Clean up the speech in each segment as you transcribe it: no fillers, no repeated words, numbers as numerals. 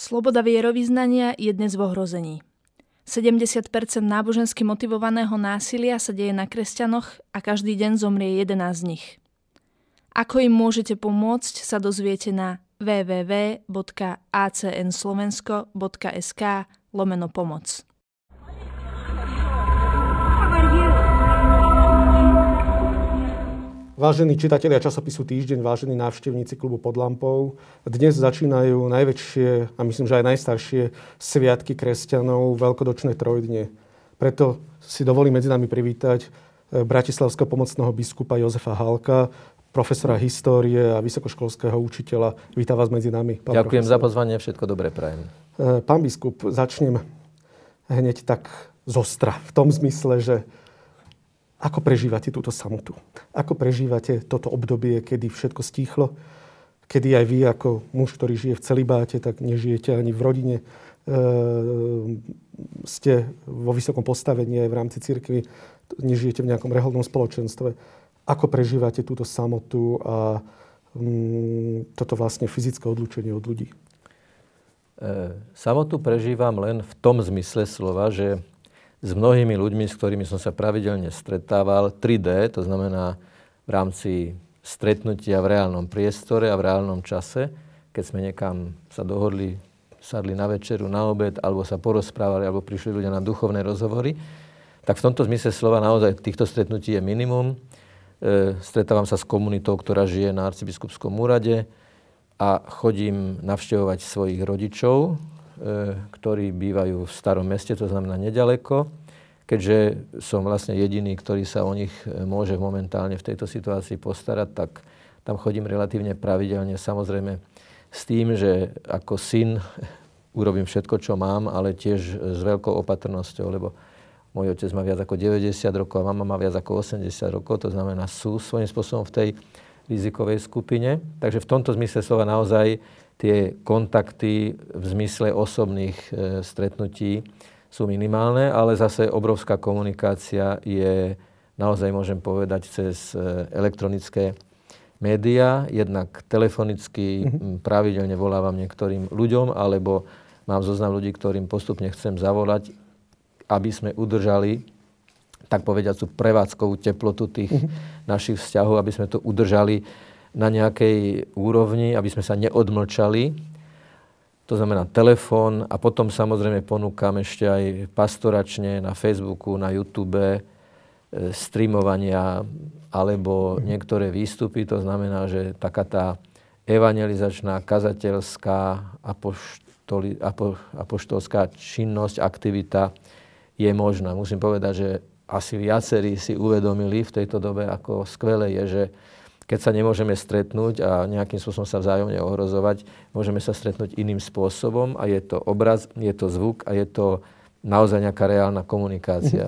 Sloboda vierovyznania je dnes v ohrození. 70% nábožensky motivovaného násilia sa deje na kresťanoch a každý deň zomrie 11 z nich. Ako im môžete pomôcť, sa dozviete na www.acnslovensko.sk/pomoc. Vážení čitatelia časopisu Týždeň, vážení návštevníci klubu Pod lampou, dnes začínajú najväčšie a myslím, že aj najstaršie sviatky kresťanov, veľkonočné trojdnie. Preto si dovolím medzi nami privítať bratislavského pomocného biskupa Jozefa Halka, profesora histórie a vysokoškolského učiteľa. Vítam vás medzi nami. Ďakujem za pozvanie, všetko dobré prajem. Pán biskup, začnem hneď tak zostra, v tom zmysle, že ako prežívate túto samotu? Ako prežívate toto obdobie, kedy všetko stíchlo? Kedy aj vy, ako muž, ktorý žije v celibáte, tak nežijete ani v rodine, ste vo vysokom postavení aj v rámci cirkvi, nežijete v nejakom reholnom spoločenstve. Ako prežívate túto samotu a toto vlastne fyzické odlúčenie od ľudí? Samotu prežívam len v tom zmysle slova, že s mnohými ľuďmi, s ktorými som sa pravidelne stretával, 3D, to znamená v rámci stretnutia v reálnom priestore a v reálnom čase, keď sme niekam sa dohodli, sadli na večeru, na obed, alebo sa porozprávali, alebo prišli ľudia na duchovné rozhovory, tak v tomto zmysle slova naozaj týchto stretnutí je minimum. Stretávam sa s komunitou, ktorá žije na arcibiskupskom úrade a chodím navštevovať svojich rodičov, ktorí bývajú v starom meste, to znamená nedaleko. Keďže som vlastne jediný, ktorý sa o nich môže momentálne v tejto situácii postarať, tak tam chodím relatívne pravidelne. Samozrejme s tým, že ako syn urobím všetko, čo mám, ale tiež s veľkou opatrnosťou, lebo môj otec má viac ako 90 rokov a mama má viac ako 80 rokov, to znamená sú svojím spôsobom v tej rizikovej skupine. Takže v tomto zmysle slova naozaj tie kontakty v zmysle osobných stretnutí sú minimálne, ale zase obrovská komunikácia je, naozaj môžem povedať, cez elektronické médiá. Jednak telefonicky pravidelne volávam niektorým ľuďom, alebo mám zoznam ľudí, ktorým postupne chcem zavolať, aby sme udržali, tak povediať, tú prevádzkovú teplotu tých našich vzťahov, aby sme to udržali na nejakej úrovni, aby sme sa neodmlčali. To znamená telefón a potom samozrejme ponúkam ešte aj pastoračne na Facebooku, na YouTube, streamovania alebo niektoré výstupy. To znamená, že taká tá evangelizačná, kazateľská, apoštolská činnosť, aktivita je možná. Musím povedať, že asi viacerí si uvedomili v tejto dobe, ako skvelé je, že keď sa nemôžeme stretnúť a nejakým spôsobom sa vzájomne ohrozovať, môžeme sa stretnúť iným spôsobom a je to obraz, je to zvuk a je to naozaj nejaká reálna komunikácia.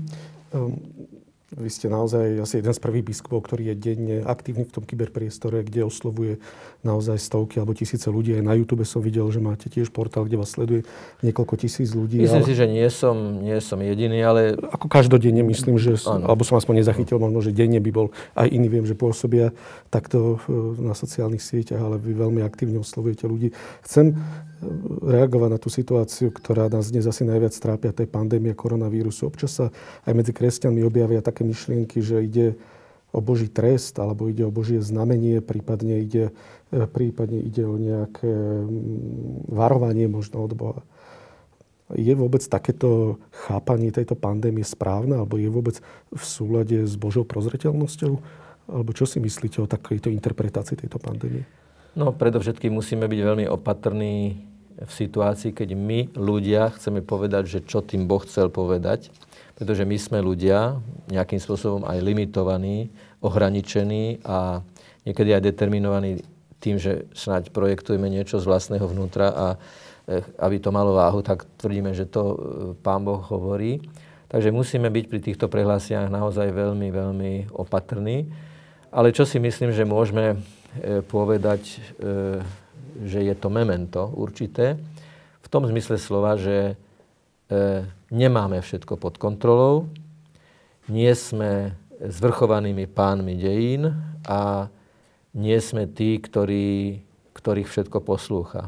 Vy ste naozaj asi jeden z prvých biskupov, ktorý je denne aktívny v tom kyberpriestore, kde oslovuje naozaj stovky alebo tisíce ľudí. Aj na YouTube som videl, že máte tiež portál, kde vás sleduje niekoľko tisíc ľudí. Myslím si, že nie som jediný, ale ako každodenne myslím, že alebo som aspoň nezachytil, možno, že denne by bol aj iný. Viem, že pôsobia takto na sociálnych sieťach, ale vy veľmi aktívne oslovujete ľudí. Chcem reagovať na tú situáciu, ktorá nás dnes asi najviac trápia, to je pandémia koronavírusu. Občas sa aj medzi kresťanmi objavia také myšlienky, že ide o Boží trest, alebo ide o Božie znamenie, prípadne ide o nejaké varovanie možno od Boha. Je vôbec takéto chápanie tejto pandémie správne, alebo je vôbec v súlade s Božou prozreteľnosťou? Alebo čo si myslíte o takejto interpretácii tejto pandémie? No, predovšetkým musíme byť veľmi opatrní v situácii, keď my, ľudia, chceme povedať, že čo tým Boh chcel povedať. Pretože my sme ľudia, nejakým spôsobom aj limitovaní, ohraničení a niekedy aj determinovaní tým, že snáď projektujeme niečo z vlastného vnútra a aby to malo váhu, tak tvrdíme, že to Pán Boh hovorí. Takže musíme byť pri týchto prehlásiach naozaj veľmi, veľmi opatrní. Ale čo si myslím, že môžeme povedať, že je to memento určité, v tom zmysle slova, že nemáme všetko pod kontrolou, nie sme zvrchovanými pánmi dejín a nie sme tí, ktorých všetko poslúcha.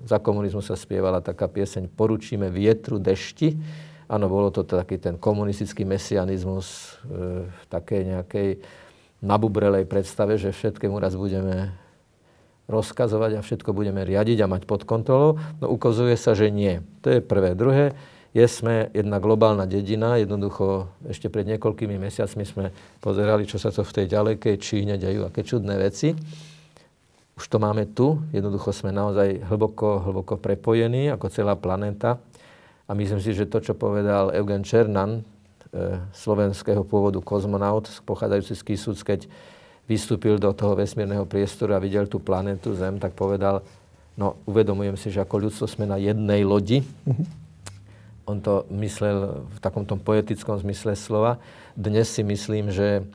za komunizmu sa spievala taká pieseň Poručíme vietru, dešti. Áno, bolo to taký ten komunistický mesianizmus v takej nejakej nabubrelej predstave, že všetkému raz budeme rozkazovať a všetko budeme riadiť a mať pod kontrolou. No ukazuje sa, že nie. To je prvé. Druhé, sme jedna globálna dedina. Jednoducho ešte pred niekoľkými mesiacmi sme pozerali, čo sa to v tej ďalekej Číne dejú, aké čudné veci. Už to máme tu. Jednoducho sme naozaj hlboko prepojení ako celá planéta. A myslím si, že to, čo povedal Eugen Černan, slovenského pôvodu kozmonaut, pochádzajúci z Kisúc, keď vystúpil do toho vesmírneho priestoru a videl tú planétu Zem, tak povedal, no uvedomujem si, že ako ľudstvo sme na jednej lodi. On to myslel v takomto poetickom zmysle slova. Dnes si myslím, že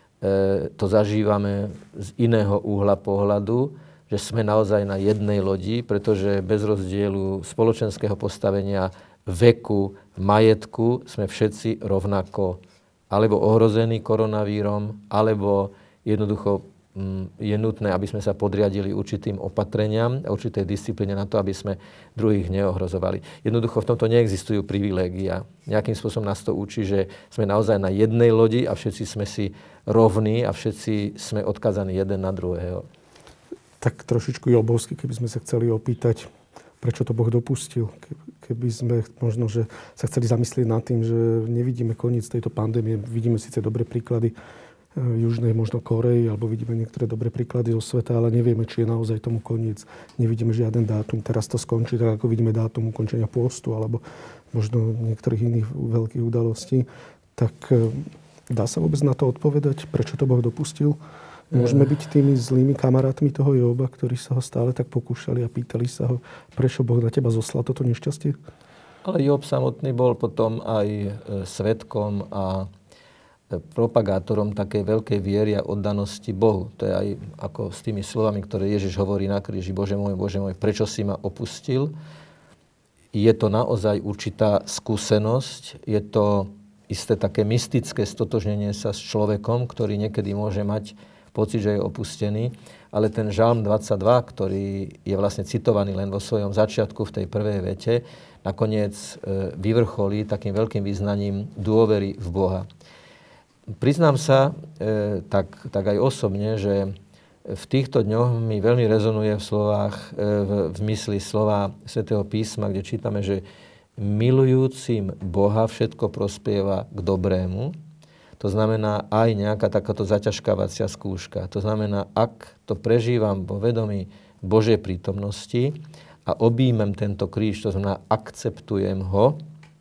to zažívame z iného uhla pohľadu, že sme naozaj na jednej lodi, pretože bez rozdielu spoločenského postavenia, veku, majetku sme všetci rovnako alebo ohrození koronavírom, alebo jednoducho je nutné, aby sme sa podriadili určitým opatreniam a určitej disciplíne na to, aby sme druhých neohrozovali. Jednoducho v tomto neexistujú privilégia. Nejakým spôsobom nás to učí, že sme naozaj na jednej lodi a všetci sme si rovní a všetci sme odkazaní jeden na druhého. Tak trošičku jobovsky, keby sme sa chceli opýtať, prečo to Boh dopustil. Keby sme možno, že sa chceli zamyslieť nad tým, že nevidíme koniec tejto pandémie. Vidíme síce dobré príklady Južnej možno Koreji, alebo vidíme niektoré dobré príklady zo sveta, ale nevieme, či je naozaj tomu koniec. Nevidíme žiaden dátum. Teraz to skončí, tak ako vidíme dátum ukončenia pôstu, alebo možno niektorých iných veľkých udalostí. Tak dá sa vôbec na to odpovedať, prečo to Boh dopustil? Môžeme byť tými zlými kamarátmi toho Joba, ktorí sa ho stále tak pokúšali a pýtali sa ho, prečo Boh na teba zoslal toto nešťastie? Ale Job samotný bol potom aj svedkom a propagátorom takej veľkej viery a oddanosti Bohu. To je aj ako s tými slovami, ktoré Ježiš hovorí na kríži. Bože môj, prečo si ma opustil? Je to naozaj určitá skúsenosť. Je to isté také mystické stotožnenie sa s človekom, ktorý niekedy môže mať pocit, že je opustený. Ale ten Žalm 22, ktorý je vlastne citovaný len vo svojom začiatku v tej prvej vete, nakoniec vyvrcholí takým veľkým význaním dôvery v Boha. Priznám sa tak aj osobne, že v týchto dňoch mi veľmi rezonuje v slovách, v mysli slova Svätého písma, kde čítame, že milujúcim Boha všetko prospieva k dobrému. To znamená aj nejaká takáto zaťažkávacia skúška. To znamená, ak to prežívam vo vedomí Božej prítomnosti a objímem tento kríž, to znamená akceptujem ho,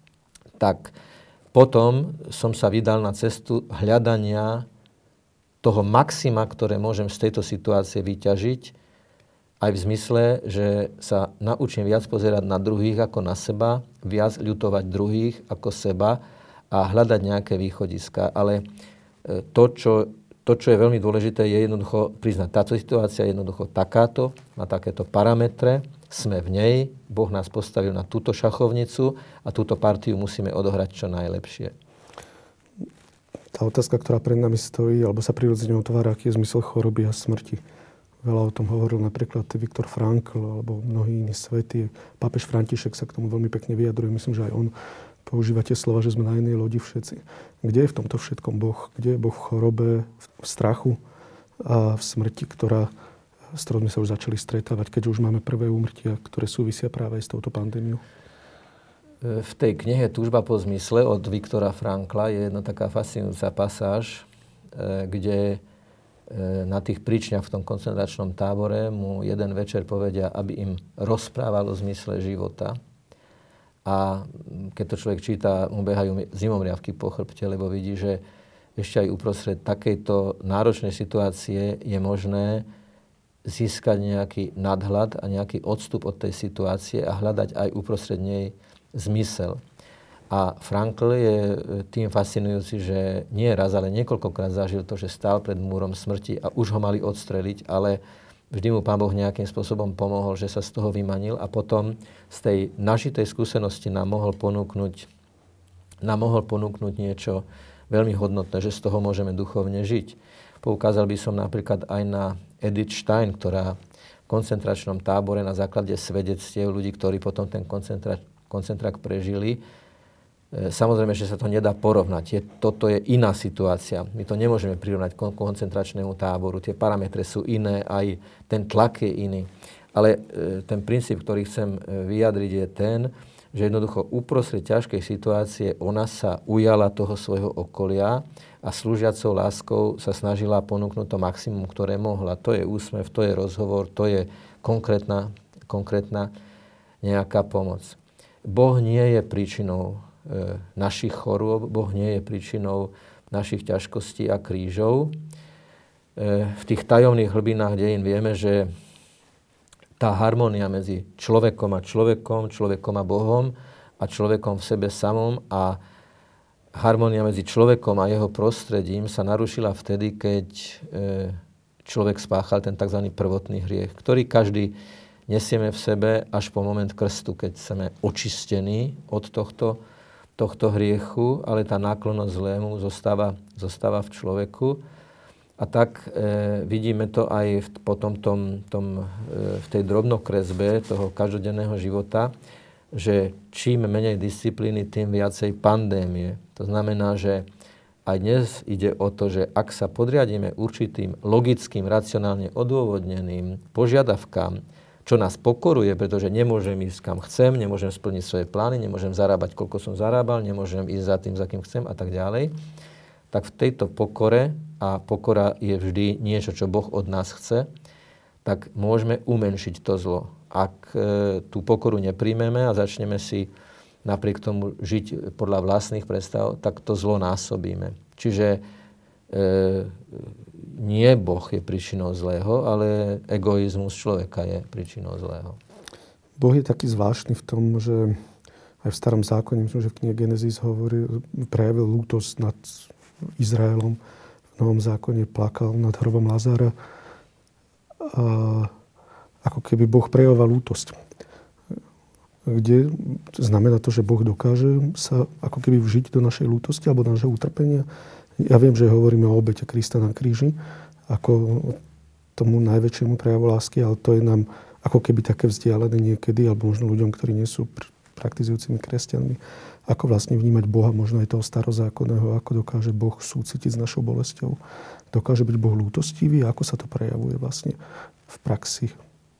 tak potom som sa vydal na cestu hľadania toho maxima, ktoré môžem z tejto situácie vyťažiť, aj v zmysle, že sa naučím viac pozerať na druhých ako na seba, viac ľutovať druhých ako seba a hľadať nejaké východiska. Ale to, čo je veľmi dôležité, je jednoducho priznať. Táto situácia je jednoducho takáto, má takéto parametre, sme v nej, Boh nás postavil na túto šachovnicu a túto partiu musíme odohrať čo najlepšie. Tá otázka, ktorá pred nami stojí, alebo sa prirodzene otvára, aký je zmysel choroby a smrti. Veľa o tom hovoril napríklad Viktor Frankl alebo mnohí iní svätí. Pápež František sa k tomu veľmi pekne vyjadruje. Myslím, že aj on používa tie slova, že sme na jednej lodi všetci. Kde je v tomto všetkom Boh? Kde je Boh v chorobe, v strachu a v smrti, s ktorou sme sa už začali stretávať, keď už máme prvé úmrtia, ktoré súvisia práve aj s touto pandémiou? V tej knihe Túžba po zmysle od Viktora Frankla je jedna taká fascinujúca pasáž, kde na tých príčniach v tom koncentračnom tábore mu jeden večer povedia, aby im rozprával o zmysle života. A keď to človek číta, mu behajú zimomriavky po chrbte, lebo vidí, že ešte aj uprostred takejto náročnej situácie je možné získať nejaký nadhľad a nejaký odstup od tej situácie a hľadať aj uprostred nej zmysel. A Frankl je tým fascinujúci, že nie raz, ale niekoľkokrát zažil to, že stál pred múrom smrti a už ho mali odstreliť, ale vždy mu Pán Boh nejakým spôsobom pomohol, že sa z toho vymanil a potom z tej nažitej skúsenosti nám mohol ponúknuť niečo veľmi hodnotné, že z toho môžeme duchovne žiť. Poukázal by som napríklad aj na Edith Stein, ktorá koncentračnom tábore na základe svedectiev ľudí, ktorí potom ten koncentrák prežili. Samozrejme, že sa to nedá porovnať. Toto je iná situácia. My to nemôžeme prirovnať k koncentračnému táboru. Tie parametre sú iné, aj ten tlak je iný. Ale ten princíp, ktorý chcem vyjadriť, je ten, že jednoducho uprostred ťažkej situácie ona sa ujala toho svojho okolia a slúžiacou láskou sa snažila ponúknuť to maximum, ktoré mohla. To je úsmev, to je rozhovor, to je konkrétna nejaká pomoc. Boh nie je príčinou našich chorôb, Boh nie je príčinou našich ťažkostí a krížov. V tých tajomných hlbinách dejín vieme, že tá harmónia medzi človekom a človekom, človekom a Bohom a človekom v sebe samom a harmónia medzi človekom a jeho prostredím sa narušila vtedy, keď človek spáchal ten tzv. Prvotný hriech, ktorý každý nesieme v sebe až po moment krstu, keď sme očistení od tohto hriechu, ale tá náklonnosť zlému zostáva v človeku. A tak vidíme to aj potom v tej drobnokresbe toho každodenného života, že čím menej disciplíny, tým viacej pandémie. To znamená, že aj dnes ide o to, že ak sa podriadíme určitým logickým, racionálne odôvodneným požiadavkám, čo nás pokoruje, pretože nemôžem ísť kam chcem, nemôžem splniť svoje plány, nemôžem zarábať, koľko som zarábal, nemôžem ísť za tým, za kým chcem a tak ďalej, tak v tejto pokore, a pokora je vždy niečo, čo Boh od nás chce, tak môžeme umenšiť to zlo. Ak tú pokoru nepríjmeme a začneme si napriek tomu žiť podľa vlastných predstav, tak to zlo násobíme. Čiže nie Boh je príčinou zlého, ale egoizmus človeka je príčinou zlého. Boh je taký zvláštny v tom, že aj v Starom zákone, myslím, že v knihe Genesis prejavil lútosť nad Izraelom. V Novom zákone plakal nad hrobom Lazara. A ako keby Boh prejavoval lútosť. Kde znamená to, že Boh dokáže sa ako keby vžiť do našej lútosti alebo do našeho utrpenia. Ja viem, že hovoríme o obete Krista na kríži ako tomu najväčšiemu prejavu lásky, ale to je nám ako keby také vzdialené niekedy, alebo možno ľuďom, ktorí nie sú praktizujúcimi kresťanmi. Ako vlastne vnímať Boha, možno aj toho starozákonného, ako dokáže Boh súcitiť s našou bolesťou. Dokáže byť Boh lútostivý, ako sa to prejavuje vlastne v praxi.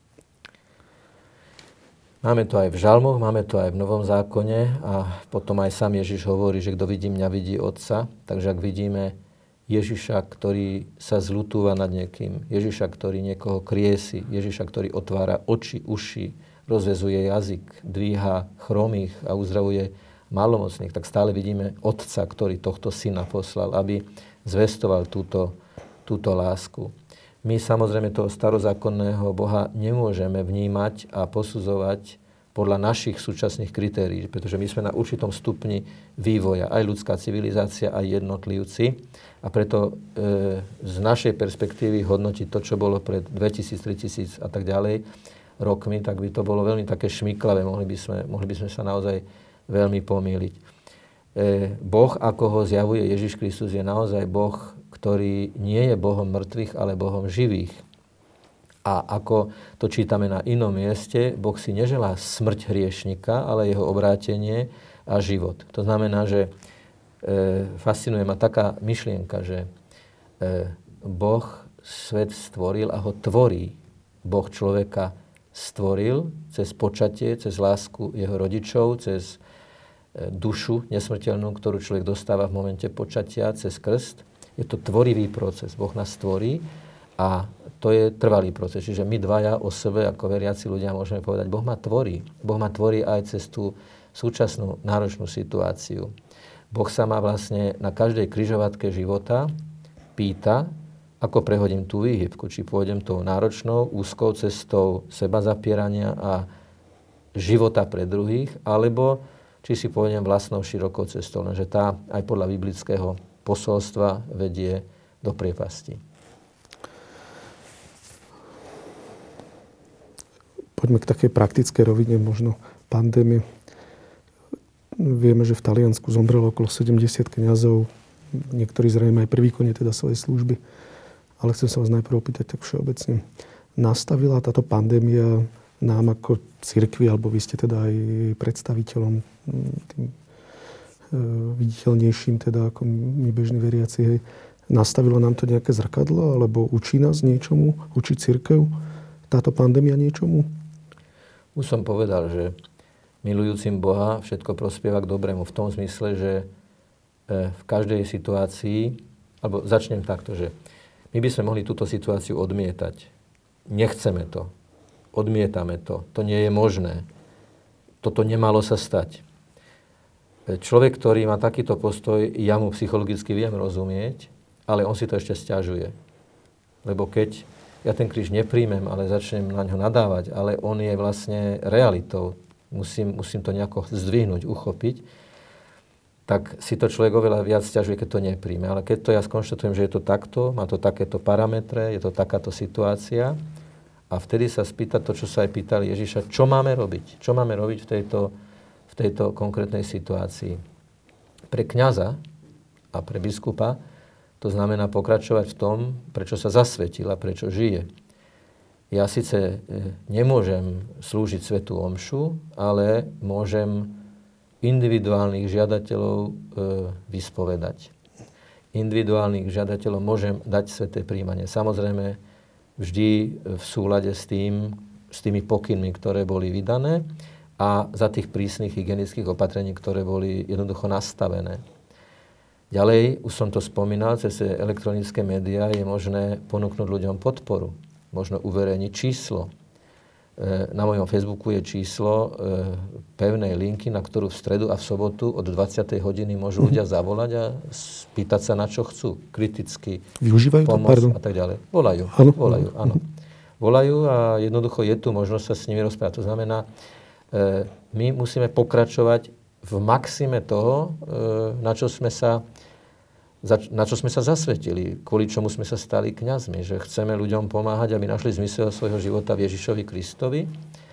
Máme to aj v žalmoch, máme to aj v Novom zákone a potom aj sám Ježiš hovorí, že kto vidí mňa, vidí Otca. Takže ak vidíme Ježiša, ktorý sa zľutúva nad niekým, Ježiša, ktorý niekoho kriesi, Ježiša, ktorý otvára oči, uši, rozvezuje jazyk, dvíha chromých a uzdravuje malomocných, tak stále vidíme Otca, ktorý tohto syna poslal, aby zvestoval túto lásku. My samozrejme toho starozákonného Boha nemôžeme vnímať a posudzovať podľa našich súčasných kritérií, pretože my sme na určitom stupni vývoja, aj ľudská civilizácia, aj jednotlivci. A preto z našej perspektívy hodnotiť to, čo bolo pred 2000, 3000 a tak ďalej rokmi, tak by to bolo veľmi také šmiklavé. Mohli by sme sa naozaj veľmi pomýliť. Boh, ako ho zjavuje Ježiš Kristus, je naozaj Boh, ktorý nie je Bohom mŕtvych, ale Bohom živých. A ako to čítame na inom mieste, Boh si neželá smrť hriešnika, ale jeho obrátenie a život. To znamená, že fascinuje ma taká myšlienka, že Boh svet stvoril a ho tvorí. Boh človeka stvoril cez počatie, cez lásku jeho rodičov, cez dušu nesmrteľnú, ktorú človek dostáva v momente počatia, cez krst. Je to tvorivý proces. Boh nás tvorí a to je trvalý proces. Čiže my dvaja o sebe, ako veriaci ľudia, môžeme povedať, Boh ma tvorí. Boh ma tvorí aj cez tú súčasnú náročnú situáciu. Boh sa ma vlastne na každej križovatke života pýta, ako prehodím tú výhybku. Či pôjdem tou náročnou, úzkou cestou seba zapierania a života pre druhých, alebo či si pôjdem vlastnou širokou cestou. Lenže tá aj podľa biblického posolstva vedie do priepasti. Poďme k takej praktickej rovine, možno pandémie. Vieme, že v Taliansku zomrelo okolo 70 kňazov, niektorí zrejme aj pri výkone teda svojej služby. Ale chcem sa vás najprv opýtať tak všeobecne. nastavila táto pandémia nám ako cirkvi, alebo vy ste teda aj predstaviteľom tým viditeľnejším, teda ako my bežní veriaci, hej, nastavilo nám to nejaké zrkadlo, alebo učí nás niečomu, učí cirkev táto pandémia niečomu? Už som povedal, že milujúcim Boha všetko prospieva k dobrému v tom zmysle, že v každej situácii, alebo začnem takto, že my by sme mohli túto situáciu odmietať. Nechceme to. Odmietame to. To nie je možné. Toto nemalo sa stať. Človek, ktorý má takýto postoj, ja mu psychologicky viem rozumieť, ale on si to ešte sťažuje. Lebo keď ja ten kríž nepríjmem, ale začnem na ňo nadávať, ale on je vlastne realitou, musím to nejako zdvihnúť, uchopiť, tak si to človek oveľa viac sťažuje, keď to nepríjme. Ale keď to ja skonštatujem, že je to takto, má to takéto parametre, je to takáto situácia, a vtedy sa spýta to, čo sa aj pýtali Ježiša, čo máme robiť? Čo máme robiť v tejto konkrétnej situácii? Pre kňaza a pre biskupa to znamená pokračovať v tom, prečo sa zasvetil a prečo žije. Ja síce nemôžem slúžiť svätú omšu, ale môžem individuálnych žiadateľov vyspovedať. Individuálnych žiadateľov môžem dať sväté príjmanie. Samozrejme, vždy v súlade s tými pokynmi, ktoré boli vydané a za tých prísnych hygienických opatrení, ktoré boli jednoducho nastavené. Ďalej, už som to spomínal, cez elektronické médiá je možné ponúknuť ľuďom podporu. Možno uverejniť číslo. Na mojom Facebooku je číslo pevnej linky, na ktorú v stredu a v sobotu od 20. hodiny môžu ľudia zavolať a spýtať sa, na čo chcú. Kriticky. Využívajú pomoc to? A tak ďalej. Volajú. Áno. Volajú a jednoducho je tu možnosť sa s nimi rozprávať. To znamená, my musíme pokračovať v maxime toho, na čo sme sa zasvetili, kvôli čomu sme sa stali kňazmi, že chceme ľuďom pomáhať, aby našli zmysel svojho života v Ježišovi Kristovi,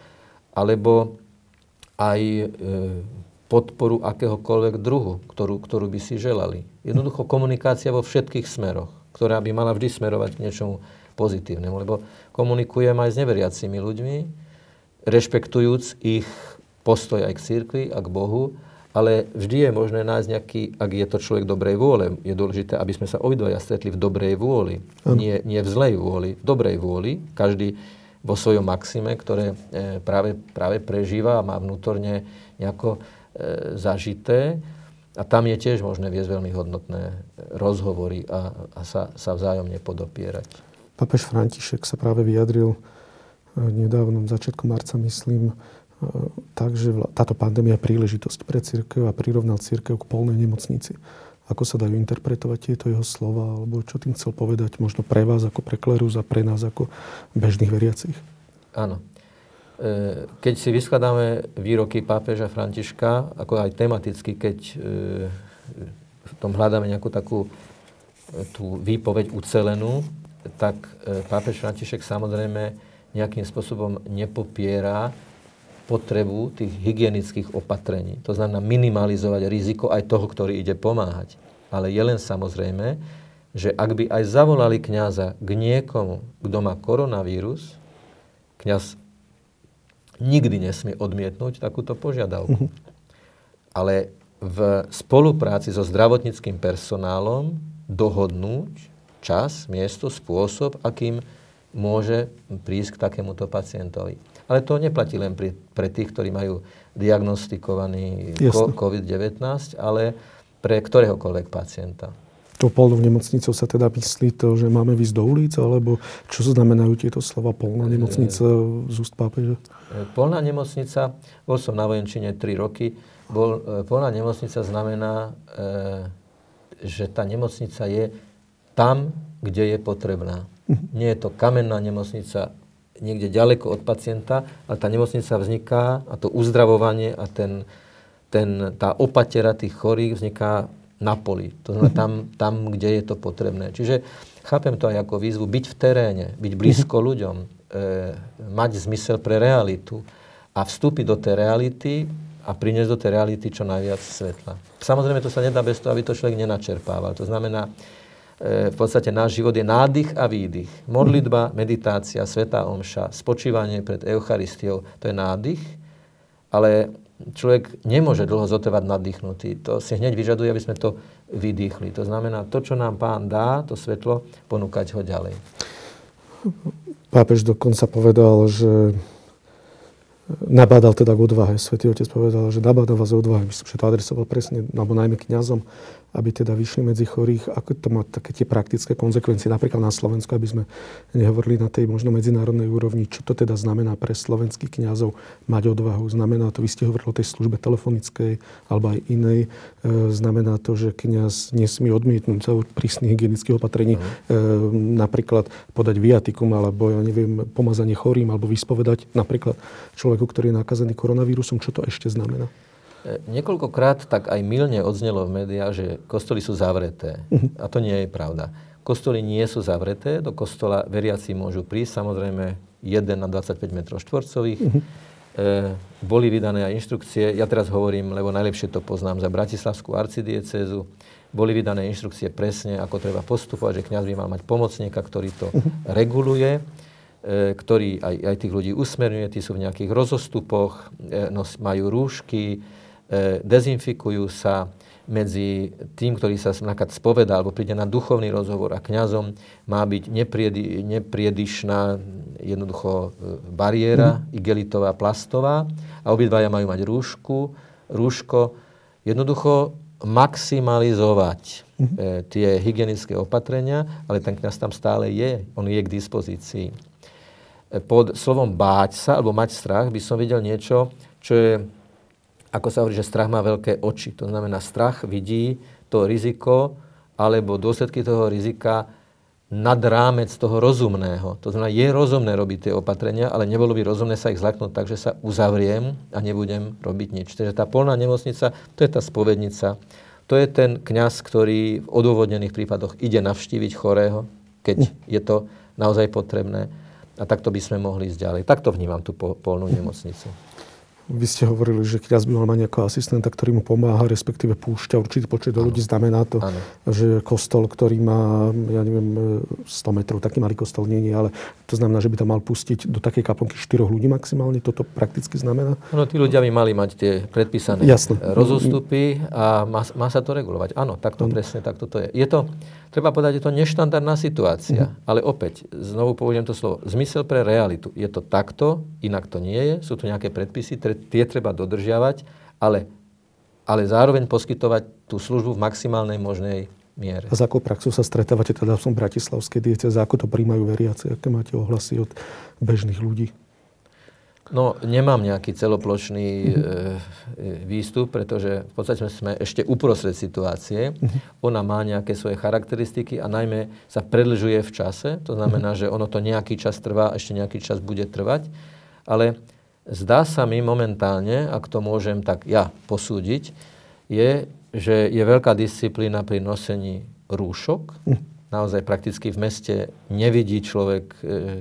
alebo aj podporu akéhokoľvek druhu, ktorú by si želali. Jednoducho komunikácia vo všetkých smeroch, ktorá by mala vždy smerovať k niečomu pozitívnemu, lebo komunikujem aj s neveriacimi ľuďmi, rešpektujúc ich postoj aj k cirkvi a k Bohu, ale vždy je možné nájsť nejaký, ak je to človek dobrej vôle, je dôležité, aby sme sa obidvaja stretli v dobrej vôli, nie v zlej vôli, v dobrej vôli, každý vo svojom maxime, ktoré práve prežíva a má vnútorne nejako zažité. A tam je tiež možné viesť veľmi hodnotné rozhovory a sa vzájomne podopierať. Pápež František sa práve vyjadril nedávno, začiatkom marca, myslím, takže táto pandémia je príležitosť pre cirkev a prirovnal cirkev k polnej nemocnici. Ako sa dajú interpretovať tieto jeho slova, alebo čo tým chcel povedať možno pre vás ako pre klerus a pre nás ako bežných veriacich? Áno. Keď si vyskladáme výroky pápeža Františka, ako aj tematicky, keď v tom hľadáme nejakú takú tú výpoveď ucelenú, tak pápež František samozrejme nejakým spôsobom nepopiera potrebu tých hygienických opatrení. To znamená minimalizovať riziko aj toho, ktorý ide pomáhať. Ale je len samozrejme, že ak by aj zavolali kňaza k niekomu, kto má koronavírus, kňaz nikdy nesmie odmietnúť takúto požiadavku. Ale v spolupráci so zdravotníckym personálom dohodnúť čas, miesto, spôsob, akým môže prísť k takémuto pacientovi. Ale to neplatí len pre tých, ktorí majú diagnostikovaný COVID-19, ale pre ktoréhokoľvek pacienta. To polnou nemocnicou sa teda myslí to, že máme výsť do ulic, alebo čo znamenajú tieto slova polná nemocnica z úst pápeža? Polná nemocnica, bol som na vojenčine 3 roky, polná nemocnica znamená, že tá nemocnica je tam, kde je potrebná. Nie je to kamenná nemocnica niekde ďaleko od pacienta, ale tá nemocnica vzniká a to uzdravovanie a tá opatera tých chorých vzniká na poli. To znamená tam, kde je to potrebné. Čiže chápem to aj ako výzvu byť v teréne, byť blízko ľuďom, mať zmysel pre realitu a vstúpiť do tej reality a priniesť do tej reality čo najviac svetla. Samozrejme, to sa nedá bez toho, aby to človek nenačerpával. To znamená, v podstate náš život je nádych a výdych. Modlitba, meditácia, svätá omša, spočívanie pred Eucharistiou, to je nádych, ale človek nemôže dlho zotrvať nadýchnutý. To si hneď vyžaduje, aby sme to vydýchli. To znamená, to, čo nám Pán dá, to svetlo, ponúkať ho ďalej. Pápež dokonca povedal, že nabádal teda k odvahe. Svätý Otec povedal, že nabádal vás k odvahe. Myslím, že to adresoval presne, alebo najmä kňazom, aby teda vyšli medzi chorých. Ako to má také tie praktické konzekvencie, napríklad na Slovensku, aby sme nehovorili na tej možno medzinárodnej úrovni, čo to teda znamená pre slovenských kňazov mať odvahu. Znamená to, vy ste hovorili o tej službe telefonickej alebo aj inej. Znamená to, že kňaz nesmie odmietnúť za prísnych hygienických opatrení, napríklad podať viatikum alebo, ja neviem, pomazanie chorým alebo vyspovedať napríklad človeku, ktorý je nakazený koronavírusom. Čo to ešte znamená? Niekoľkokrát tak aj mylne odznelo v médiách, že kostoly sú zavreté. A to nie je pravda. Kostoly nie sú zavreté. Do kostola veriaci môžu prísť, samozrejme 1 na 25 metrov štvorcových. Boli vydané aj inštrukcie. Ja teraz hovorím, lebo najlepšie to poznám za Bratislavskú arcidiecézu. Boli vydané inštrukcie presne, ako treba postupovať, že kňaz by mal mať pomocníka, ktorý to reguluje, ktorý aj tých ľudí usmerňuje. Tí sú v nejakých rozostupoch, majú rúšky, dezinfikujú sa. Medzi tým, ktorý sa napríklad spovedá alebo príde na duchovný rozhovor a kňazom, má byť nepriedišná jednoducho bariéra, igelitová, plastová, a obidvaja majú mať rúško. Jednoducho maximalizovať tie hygienické opatrenia, ale ten kňaz tam stále je, on je k dispozícii. Pod slovom báť sa alebo mať strach by som videl niečo, čo je, ako sa hovorí, že strach má veľké oči. To znamená, strach vidí to riziko alebo dôsledky toho rizika nad rámec toho rozumného. To znamená, je rozumné robiť tie opatrenia, ale nebolo by rozumné sa ich zlaknúť tak, že sa uzavriem a nebudem robiť nič. Takže tá polná nemocnica, to je tá spovednica. To je ten kňaz, ktorý v odôvodnených prípadoch ide navštíviť chorého, keď je to naozaj potrebné. A takto by sme mohli ísť ďalej. Takto vnímam tú polnú nemocnicu. Vy ste hovorili, že kňaz by mal mať nejakého asistenta, ktorý mu pomáha, respektíve púšťa určitý počet ľudí. Znamená to, že kostol, ktorý má, ja neviem, 100 metrov, taký malý kostol nie je, ale to znamená, že by tam mal pustiť do takej kaplnky 4 ľudí maximálne. Toto prakticky znamená? No, tí ľudia by mali mať tie predpísané rozostupy a má sa to regulovať. Áno, takto presne, takto to je. Je to, treba povedať, je to neštandardná situácia, ale opäť, znovu použijem to slovo, zmysel pre realitu. Je to takto, inak to nie je, sú tu nejaké predpisy, tie treba dodržiavať, ale zároveň poskytovať tú službu v maximálnej možnej miere. A za akou praxou sa stretávate teda v bratislavskej diecéze? Ako to príjmajú veriaci? Aké máte ohlasy od bežných ľudí? No, nemám nejaký celoplošný výstup, pretože v podstate sme ešte uprostred situácie. Ona má nejaké svoje charakteristiky a najmä sa predĺžuje v čase. To znamená, že ono to nejaký čas trvá, ešte nejaký čas bude trvať. Ale zdá sa mi momentálne, ak to môžem tak ja posúdiť, je, že je veľká disciplína pri nosení rúšok. Naozaj prakticky v meste nevidí človek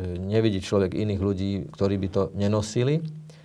iných ľudí, ktorí by to nenosili.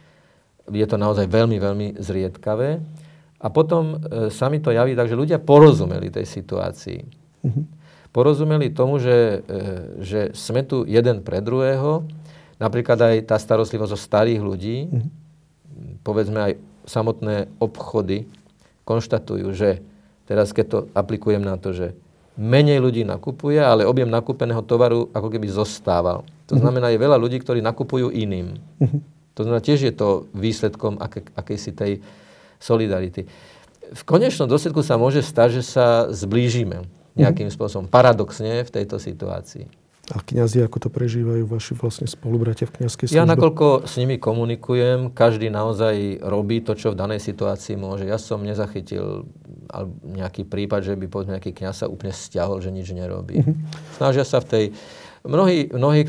Je to naozaj veľmi, veľmi zriedkavé. A potom sa mi to javí tak, že ľudia porozumeli tej situácii. Porozumeli tomu, že sme tu jeden pre druhého. Napríklad aj tá starostlivosť o starých ľudí, povedzme aj samotné obchody konštatujú, že teraz keď to aplikujem na to, že menej ľudí nakupuje, ale objem nakúpeného tovaru ako keby zostával. To znamená, je veľa ľudí, ktorí nakupujú iným. To znamená, tiež je to výsledkom akejsi tej solidarity. V konečnom dôsledku sa môže stať, že sa zblížime nejakým spôsobom. Paradoxne v tejto situácii. A kňazi, ako to prežívajú vaši vlastne spolubratia v kňazskej službe? Ja nakoľko s nimi komunikujem, každý naozaj robí to, čo v danej situácii môže. Ja som nezachytil nejaký prípad, že by povedzme nejaký kňaz sa úplne stiahol, že nič nerobí. Snažia sa v tej... Mnohí,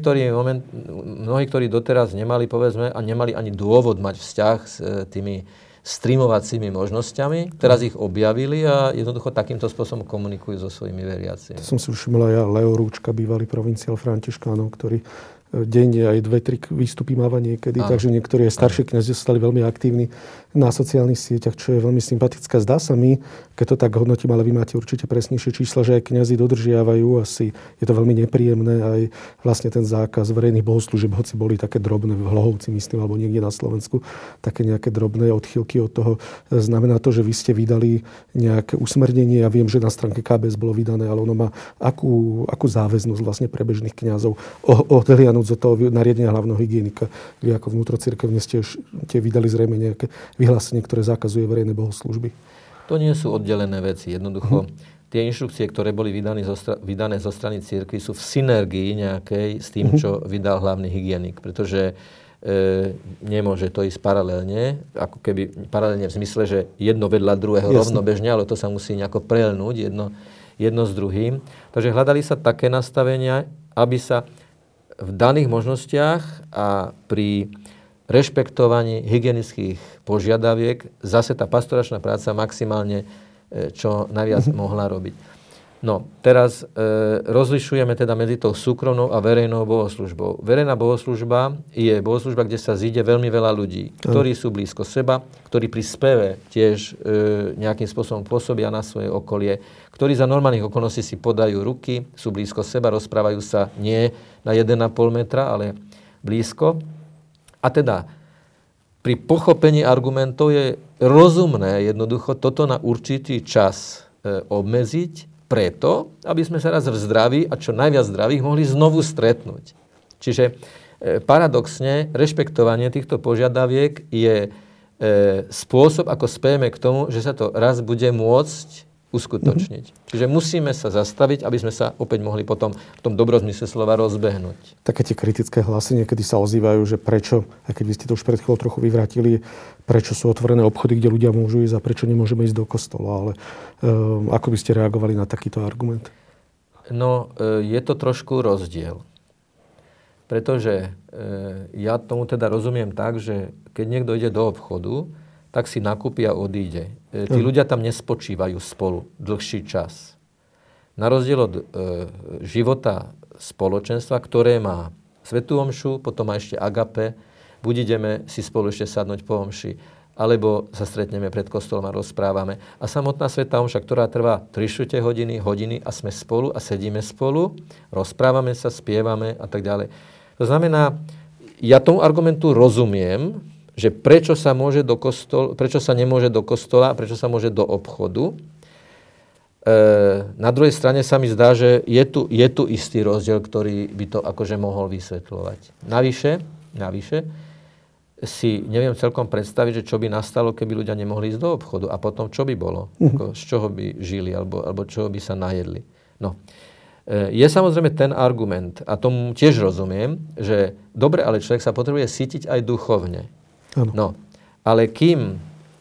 ktorí doteraz nemali, povedzme, a nemali ani dôvod mať vzťah s tými streamovacími možnosťami, teraz ich objavili a jednoducho takýmto spôsobom komunikujú so svojimi veriacimi. To som si všimol aj ja, Leo Rúčka, bývalý provinciál františkánov, ktorý denne aj 2-3 výstupy máva niekedy, takže niektorí aj starší kňazi stali veľmi aktívni na sociálnych sieťach, čo je veľmi sympatické. Zdá sa mi, keď to tak hodnotím, ale vy máte určite presnejšie čísla, že aj kňazi dodržiavajú asi, je to veľmi nepríjemné, aj vlastne ten zákaz verejných bohoslúžieb, hoci boli také drobné v Hlohovci, myslím, alebo niekde na Slovensku, také nejaké drobné odchýlky od toho. Znamená to, že vy ste vydali nejaké usmernenie. Ja viem, že na stránke KBS bolo vydané, ale ono má akú záväznosť vlastne pre bežných kňazov. Odhliadnuť od toho nariadenia hlavného hygienika. Vy ako vnútrocirkevne ste vydali zrejme nejaké vyhlásenie, ktoré zakazuje verejné bohoslúžby. To nie sú oddelené veci. Jednoducho, tie inštrukcie, ktoré boli vydané zo strany cirkvi, sú v synergii nejakej s tým, čo vydal hlavný hygienik. Pretože nemôže to ísť paralelne, ako keby paralelne v zmysle, že jedno vedľa druhého rovnobežne, ale to sa musí nejako prelnúť jedno s druhým. Takže hľadali sa také nastavenia, aby sa v daných možnostiach a pri rešpektovaní hygienických požiadaviek zase tá pastoračná práca maximálne čo najviac mohla robiť. No, teraz rozlišujeme teda medzi tou súkromnou a verejnou bohoslúžbou. Verejná bohoslúžba je bohoslúžba, kde sa zíde veľmi veľa ľudí, ktorí sú blízko seba, ktorí pri speve tiež nejakým spôsobom pôsobia na svoje okolie, ktorí za normálnych okolností si podajú ruky, sú blízko seba, rozprávajú sa nie na 1,5 metra, ale blízko. A teda pri pochopení argumentov je rozumné jednoducho toto na určitý čas obmedziť, preto, aby sme sa raz v zdraví a čo najviac zdravých mohli znovu stretnúť. Čiže paradoxne rešpektovanie týchto požiadaviek je spôsob, ako spejeme k tomu, že sa to raz bude môcť uskutočniť. Čiže musíme sa zastaviť, aby sme sa opäť mohli potom v tom dobrom zmysle slova rozbehnúť. Také tie kritické hlásenie, kedy sa ozývajú, že prečo, a keď vy ste to už pred chvíľou trochu vyvrátili, prečo sú otvorené obchody, kde ľudia môžu ísť a prečo nemôžeme ísť do kostola. Ale ako by ste reagovali na takýto argument? No, je to trošku rozdiel. Pretože ja tomu teda rozumiem tak, že keď niekto ide do obchodu, tak si nakúpi a odíde. Tí ľudia tam nespočívajú spolu dlhší čas. Na rozdiel od života spoločenstva, ktoré má svätú omšu, potom má ešte agape, buď ideme si spolu ešte sadnúť po omši, alebo sa stretneme pred kostolom a rozprávame. A samotná svätá omša, ktorá trvá 3/4 hodiny a sme spolu a sedíme spolu, rozprávame sa, spievame a tak ďalej. To znamená, ja tomu argumentu rozumiem, že prečo sa nemôže do kostola, prečo sa môže do obchodu. Na druhej strane sa mi zdá, že je tu istý rozdiel, ktorý by to akože mohol vysvetľovať. Navyše si neviem celkom predstaviť, že čo by nastalo, keby ľudia nemohli ísť do obchodu. A potom čo by bolo? Z čoho by žili alebo čoho by sa najedli? No. Je samozrejme ten argument, a tomu tiež rozumiem, že dobre, ale človek sa potrebuje cítiť aj duchovne. No, ale kým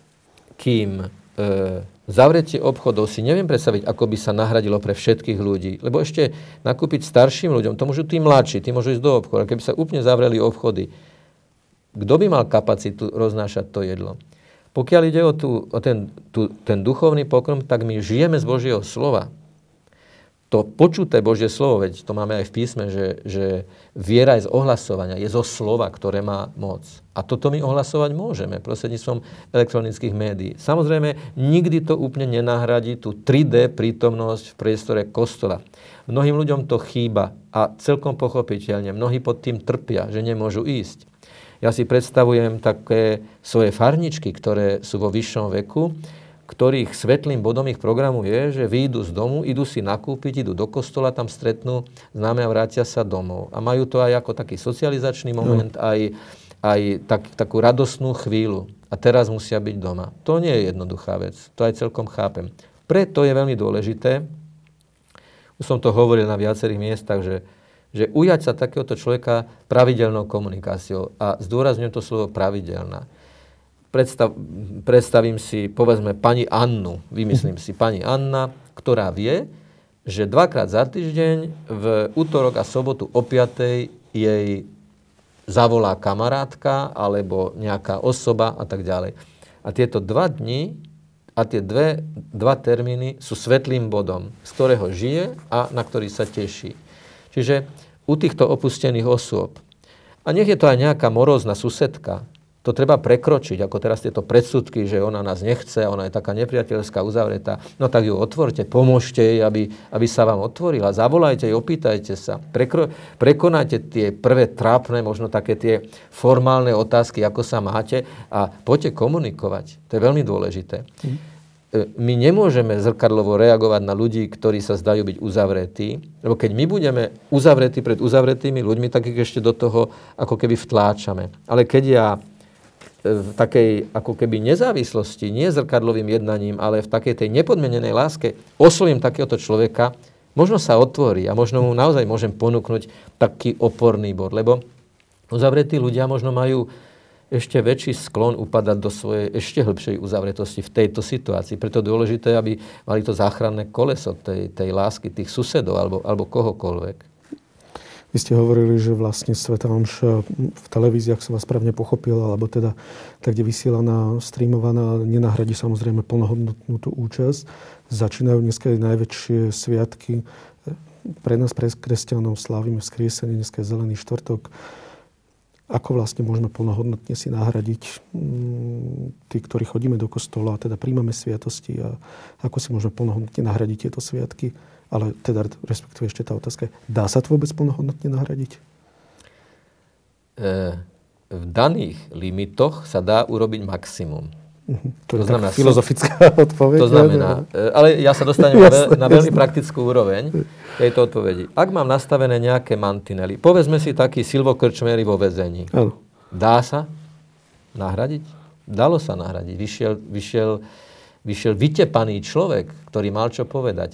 zavretie obchodov si neviem predstaviť, ako by sa nahradilo pre všetkých ľudí. Lebo ešte nakúpiť starším ľuďom, to môžu tí mladší, tí môžu ísť do obchodu. Keby sa úplne zavreli obchody, kto by mal kapacitu roznášať to jedlo? Pokiaľ ide o ten duchovný pokrm, tak my žijeme z Božieho slova. To počuté Božie slovo, veď to máme aj v písme, že viera je z ohlasovania, je zo slova, ktoré má moc. A toto my ohlasovať môžeme prostredníctvom elektronických médií. Samozrejme, nikdy to úplne nenahradí tú 3D prítomnosť v priestore kostola. Mnohým ľuďom to chýba a celkom pochopiteľne. Mnohí pod tým trpia, že nemôžu ísť. Ja si predstavujem také svoje farničky, ktoré sú vo vyššom veku, ktorých svetlým bodom ich programu je, že vyjdú z domu, idú si nakúpiť, idú do kostola, tam stretnú známe a vrátia sa domov. A majú to aj ako taký socializačný moment, aj takú radostnú chvíľu. A teraz musia byť doma. To nie je jednoduchá vec. To aj celkom chápem. Preto je veľmi dôležité, už som to hovoril na viacerých miestach, že ujať sa takéhoto človeka pravidelnou komunikáciou. A zdôrazňujem to slovo pravidelná. Predstavím si, povedzme, pani Annu, vymyslím si, pani Anna, ktorá vie, že 2-krát za týždeň v útorok a sobotu o 5:00 jej zavolá kamarátka alebo nejaká osoba a tak ďalej. A tieto 2 dni a tie dva termíny sú svetlým bodom, z ktorého žije a na ktorý sa teší. Čiže u týchto opustených osôb, a nech je to aj nejaká morózna susedka, To treba prekročiť, ako teraz tieto predsudky, že ona nás nechce, ona je taká nepriateľská, uzavretá. No tak ju otvorte, pomôžte jej, aby sa vám otvorila. Zavolajte jej, opýtajte sa. Prekonajte tie prvé trápne, možno také tie formálne otázky, ako sa máte a poďte komunikovať. To je veľmi dôležité. My nemôžeme zrkadlovo reagovať na ľudí, ktorí sa zdajú byť uzavretí, lebo keď my budeme uzavretí pred uzavretými ľuďmi, tak ich ešte do toho ako keby vtláčame. Ale keď ja v takej ako keby nezávislosti, nie zrkadlovým jednaním, ale v takej tej nepodmienenej láske oslovím takéhoto človeka, možno sa otvorí a možno mu naozaj môžem ponúknuť taký oporný bod, lebo uzavretí ľudia možno majú ešte väčší sklon upadať do svojej ešte hlbšej uzavretosti v tejto situácii. Preto je dôležité, aby mali to záchranné koleso tej lásky, tých susedov alebo kohokoľvek. Vy ste hovorili, že vlastne svätá omša v televízii, ak som vás správne pochopil, alebo teda tak, kde vysielaná, streamovaná, nenahradí samozrejme plnohodnotnú tú účasť. Začínajú dneska aj najväčšie sviatky. Pre nás, pre kresťanov, slávime vzkriesenie, dneska je Zelený štvrtok. Ako vlastne môžeme plnohodnotne si nahradiť tí, ktorí chodíme do kostola, a teda príjmame sviatosti a ako si môžeme plnohodnotne nahradiť tieto sviatky? Ale teda, respektíve ešte tá otázka je, dá sa to vôbec plnohodnotne nahradiť? V daných limitoch sa dá urobiť maximum. To je znamená filozofická odpoveď. To znamená, ale ja sa dostanem na veľmi praktickú úroveň tejto odpovedi. Ak mám nastavené nejaké mantinely, povedzme si taký Silvo Krčméry vo väzení. Áno. Dá sa nahradiť? Dalo sa nahradiť. Vyšiel vytepaný človek, ktorý mal čo povedať.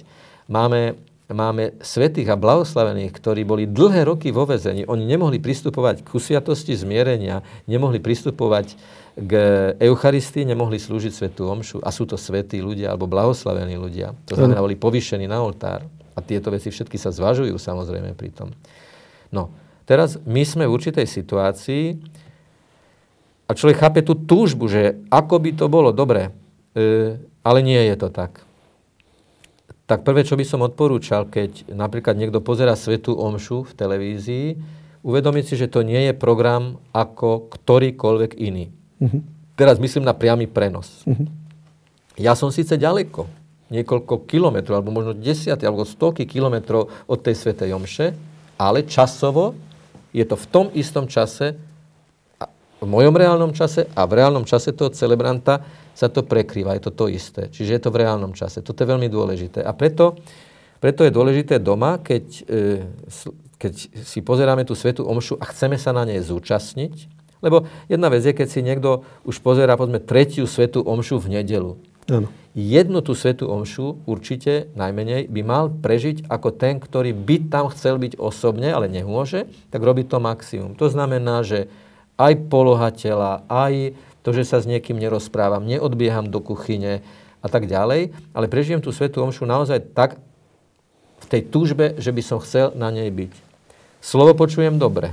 Máme svätých a blahoslavených, ktorí boli dlhé roky vo väzení. Oni nemohli pristupovať k sviatosti zmierenia, nemohli pristupovať k Eucharistii, nemohli slúžiť svätú omšu. A sú to svätí ľudia alebo blahoslavení ľudia. To znamená, boli povýšení na oltár. A tieto veci všetky sa zvažujú samozrejme pri tom. No, teraz my sme v určitej situácii a človek chápe tú túžbu, že ako by to bolo dobre, ale nie je to tak. Tak prvé, čo by som odporúčal, keď napríklad niekto pozerá svätú omšu v televízii, uvedomiť si, že to nie je program ako ktorýkoľvek iný. Teraz myslím na priamy prenos. Ja som síce ďaleko, niekoľko kilometrov, alebo možno desiaty, alebo stovky kilometrov od tej svätej omše, ale časovo je to v tom istom čase, v mojom reálnom čase a v reálnom čase toho celebranta sa to prekrýva, je to isté. Čiže je to v reálnom čase. Toto je veľmi dôležité. A preto je dôležité doma, keď si pozeráme tú svätú omšu a chceme sa na nej zúčastniť, lebo jedna vec je, keď si niekto už pozerá, povedzme, 3. svätú omšu v nedeľu. Áno. Jednu tú svätú omšu určite najmenej by mal prežiť ako ten, ktorý by tam chcel byť osobne, ale nemôže, tak robiť to maximum. To znamená, že aj poloha tela, aj to, že sa s niekým nerozprávam, neodbieham do kuchyne a tak ďalej, ale prežijem tú svätú omšu naozaj tak v tej túžbe, že by som chcel na nej byť. Slovo počujem dobre.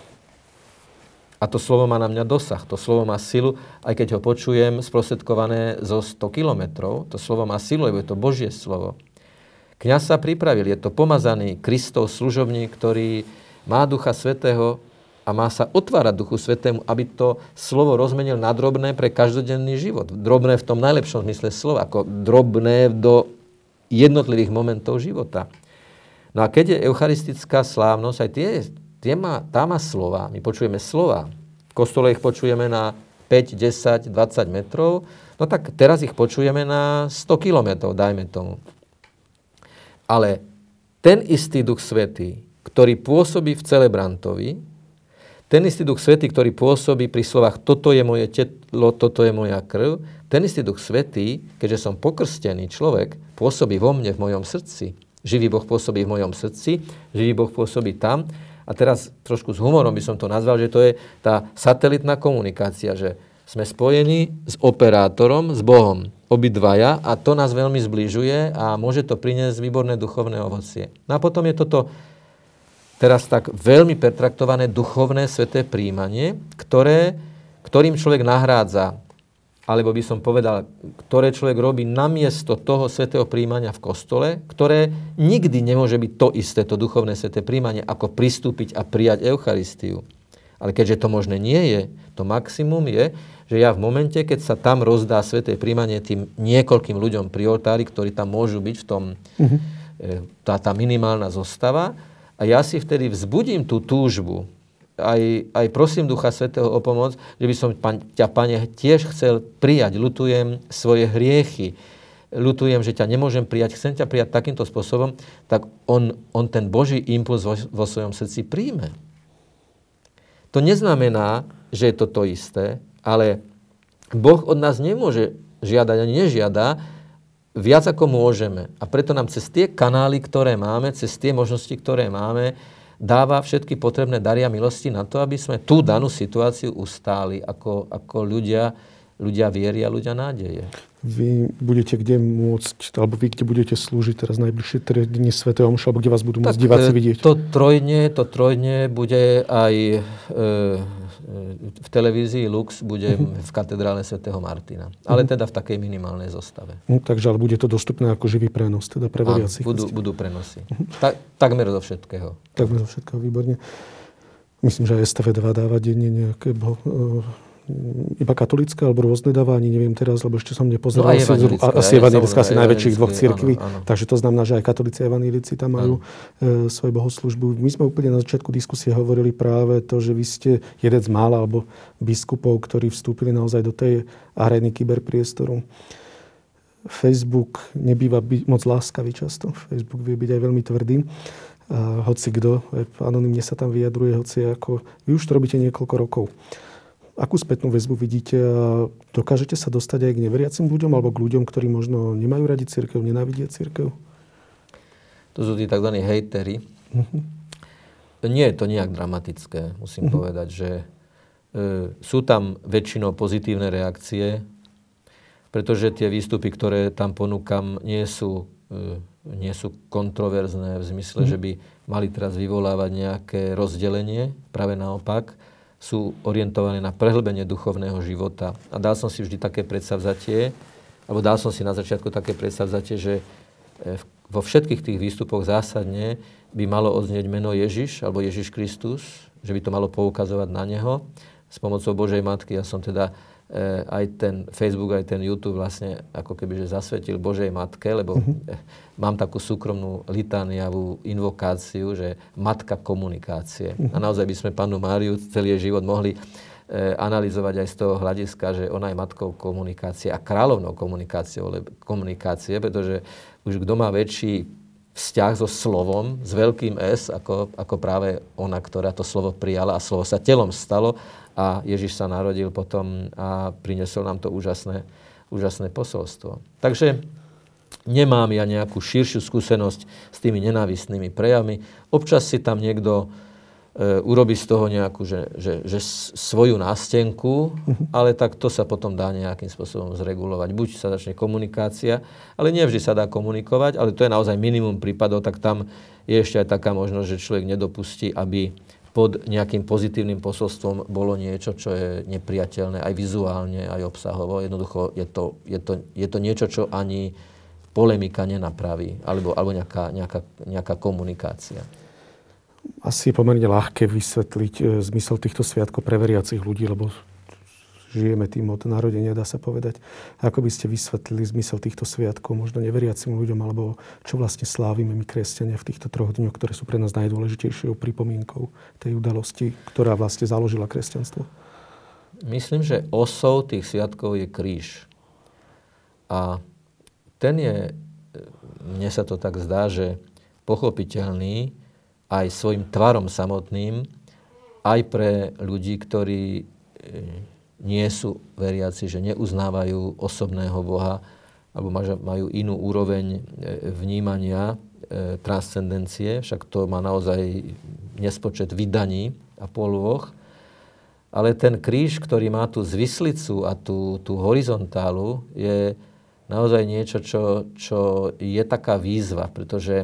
A to slovo má na mňa dosah. To slovo má silu, aj keď ho počujem sprostredkované zo 100 kilometrov. To slovo má silu, lebo je to Božie slovo. Kňaz sa pripravil, je to pomazaný Kristov služobník, ktorý má Ducha Svätého a má sa otvárať Duchu Svätému, aby to slovo rozmenil na drobné pre každodenný život. Drobné v tom najlepšom zmysle slova, ako drobné do jednotlivých momentov života. No a keď je eucharistická slávnosť, aj tá má slova, my počujeme slova. V kostole ich počujeme na 5, 10, 20 metrov, no tak teraz ich počujeme na 100 kilometrov, dajme tomu. Ale ten istý Duch Svätý, ktorý pôsobí v celebrantovi, ten istý Duch Svätý, ktorý pôsobí pri slovách toto je moje telo, toto je moja krv, ten istý Duch Svätý, keďže som pokrstený človek, pôsobí vo mne, v mojom srdci. Živý Boh pôsobí v mojom srdci, živý Boh pôsobí tam. A teraz trošku s humorom by som to nazval, že to je tá satelitná komunikácia, že sme spojení s operátorom, s Bohom, obidvaja, a to nás veľmi zbližuje a môže to priniesť výborné duchovné ovocie. No a potom je toto teraz tak veľmi pertraktované duchovné sväté prijímanie, ktorým človek nahrádza, alebo by som povedal, ktoré človek robí namiesto toho svätého prijímania v kostole, ktoré nikdy nemôže byť to isté, to duchovné sväté prijímanie, ako pristúpiť a prijať Eucharistiu. Ale keďže to možné nie je, to maximum je, že ja v momente, keď sa tam rozdá sväté príjmanie tým niekoľkým ľuďom pri oltári, ktorí tam môžu byť v tom, tá minimálna zostava, a ja si vtedy vzbudím tú túžbu, aj prosím Ducha Svätého o pomoc, že by som ťa, Pane, tiež chcel prijať. Ľutujem svoje hriechy. Ľutujem, že ťa nemôžem prijať. Chcem ťa prijať takýmto spôsobom. Tak on ten Boží impuls vo svojom srdci príjme. To neznamená, že je to isté, ale Boh od nás nemôže žiadať ani nežiada viac, ako môžeme. A preto nám cez tie kanály, ktoré máme, cez tie možnosti, ktoré máme, dáva všetky potrebné dary a milosti na to, aby sme tú danú situáciu ustáli ako ľudia viery a ľudia nádeje. Vy budete kde môcť, alebo vy kde budete slúžiť teraz najbližšie 3 dni svätého omša, alebo kde vás budú môcť diváci vidieť? To trojdne bude aj v televízii Lux, bude v katedrále svätého Martina. Ale teda v takej minimálnej zostave. Takže ale bude to dostupné ako živý prenos, teda pre veriacich. Budú prenosy. Takmer zo všetkého. Takmer zo všetkého, výborne. Myslím, že aj STV2 dáva denne nejaké iba katolícke, alebo rôzne dáva, ani neviem teraz, lebo ešte som nepozeral. Asi evanjelická, asi najväčších dvoch cirkví. Takže to znamená, že aj katolíci a evanjelici tam majú svoju bohoslúžbu. My sme úplne na začiatku diskusie hovorili práve to, že vy ste jeden z mála, alebo biskupov, ktorí vstúpili naozaj do tej arény kyberpriestoru. Facebook nebýva moc láskavý často. Facebook vie byť aj veľmi tvrdý. A hoci kto, anonymne sa tam vyjadruje, hoci ako... Vy už to robíte niekoľko rokov. Akú spätnú väzbu vidíte a dokážete sa dostať aj k neveriacim ľuďom alebo k ľuďom, ktorí možno nemajú radi cirkev, nenávidia cirkev? To sú tí tzv. Hejteri. Nie je to nejak dramatické, musím povedať, že sú tam väčšinou pozitívne reakcie, pretože tie výstupy, ktoré tam ponúkam, nie sú kontroverzné v zmysle, že by mali teraz vyvolávať nejaké rozdelenie. Práve naopak, sú orientované na prehlbenie duchovného života. A dal som si vždy také predsavzatie, alebo dal som si na začiatku také predsavzatie, že vo všetkých tých výstupoch zásadne by malo odznieť meno Ježiš, alebo Ježiš Kristus, že by to malo poukazovať na neho. S pomocou Božej Matky ja som teda aj ten Facebook, aj ten YouTube vlastne ako keby že zasvetil Božej Matke, lebo mám takú súkromnú litániavú invokáciu, že Matka komunikácie. A naozaj by sme Pannu Máriu celý jej život mohli analyzovať aj z toho hľadiska, že ona je matkou komunikácie a kráľovnou komunikácie, pretože už kto má väčší vzťah so slovom, s veľkým S, ako práve ona, ktorá to slovo prijala a slovo sa telom stalo a Ježiš sa narodil potom a priniesol nám to úžasné posolstvo. Takže nemám ja nejakú širšiu skúsenosť s tými nenávistnými prejavmi. Občas si tam niekto urobí z toho nejakú, že svoju nástenku, ale tak to sa potom dá nejakým spôsobom zregulovať. Buď sa začne komunikácia, ale nie vždy sa dá komunikovať, ale to je naozaj minimum prípadov, tak tam je ešte aj taká možnosť, že človek nedopustí, aby pod nejakým pozitívnym posolstvom bolo niečo, čo je nepriateľné aj vizuálne, aj obsahovo. Jednoducho je to niečo, čo ani polemika nenapraví, alebo nejaká komunikácia. Asi je pomerne ľahké vysvetliť zmysel týchto sviatkov pre veriacich ľudí, lebo žijeme tým od narodenia, dá sa povedať. Ako by ste vysvetlili zmysel týchto sviatkov možno neveriacim ľuďom, alebo čo vlastne slávime my kresťania v týchto 3 dňoch, ktoré sú pre nás najdôležitejšou pripomienkou tej udalosti, ktorá vlastne založila kresťanstvo? Myslím, že osou tých sviatkov je kríž. A ten je, mne sa to tak zdá, že pochopiteľný aj svojim tvarom samotným, aj pre ľudí, ktorí nie sú veriaci, že neuznávajú osobného Boha, alebo majú inú úroveň vnímania transcendencie, však to má naozaj nespočet vydaní a polôch. Ale ten kríž, ktorý má tú zvislicu a tú horizontálu, je naozaj niečo, čo je taká výzva, pretože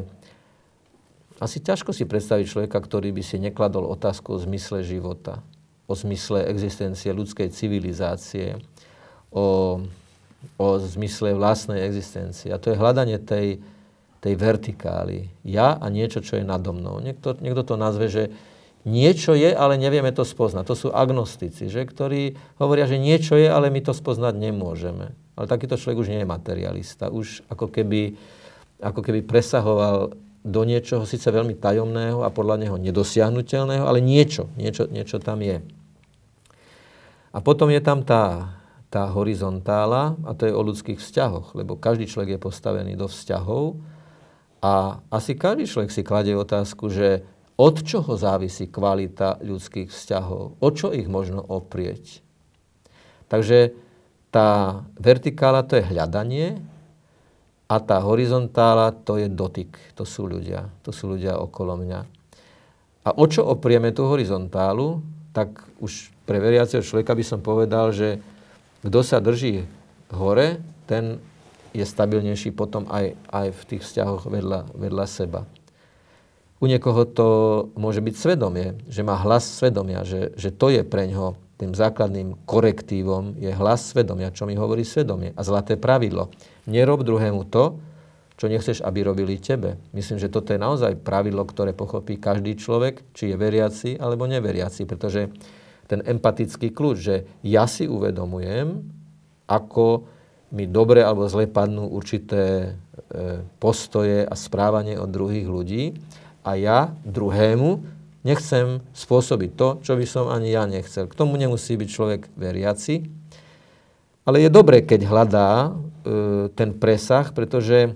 asi ťažko si predstaviť človeka, ktorý by si nekladol otázku o zmysle života, o zmysle existencie ľudskej civilizácie, o zmysle vlastnej existencie. A to je hľadanie tej vertikály. Ja a niečo, čo je nado mnou. Niekto to nazve, že niečo je, ale nevieme to spoznať. To sú agnostici, že? Ktorí hovoria, že niečo je, ale my to spoznať nemôžeme. Ale takýto človek už nie je materialista. Už ako keby presahoval do niečoho síce veľmi tajomného a podľa neho nedosiahnuteľného, ale niečo tam je. A potom je tam tá horizontála, a to je o ľudských vzťahoch, lebo každý človek je postavený do vzťahov a asi každý človek si kladie otázku, že od čoho závisí kvalita ľudských vzťahov? O čo ich možno oprieť? Takže tá vertikála to je hľadanie a tá horizontála to je dotyk. To sú ľudia okolo mňa. A o čo oprieme tú horizontálu? Tak už pre veriaceho človeka by som povedal, že kto sa drží hore, ten je stabilnejší potom aj v tých vzťahoch vedľa seba. U niekoho to môže byť svedomie, že má hlas svedomia, že to je preňho tým základným korektívom, je hlas svedomia, čo mi hovorí svedomie. A zlaté pravidlo. Nerob druhému to, čo nechceš, aby robili tebe. Myslím, že toto je naozaj pravidlo, ktoré pochopí každý človek, či je veriaci alebo neveriaci, pretože ten empatický kľúč, že ja si uvedomujem, ako mi dobre alebo zle padnú určité postoje a správanie od druhých ľudí, a ja druhému nechcem spôsobiť to, čo by som ani ja nechcel. K tomu nemusí byť človek veriaci. Ale je dobré, keď hľadá ten presah, pretože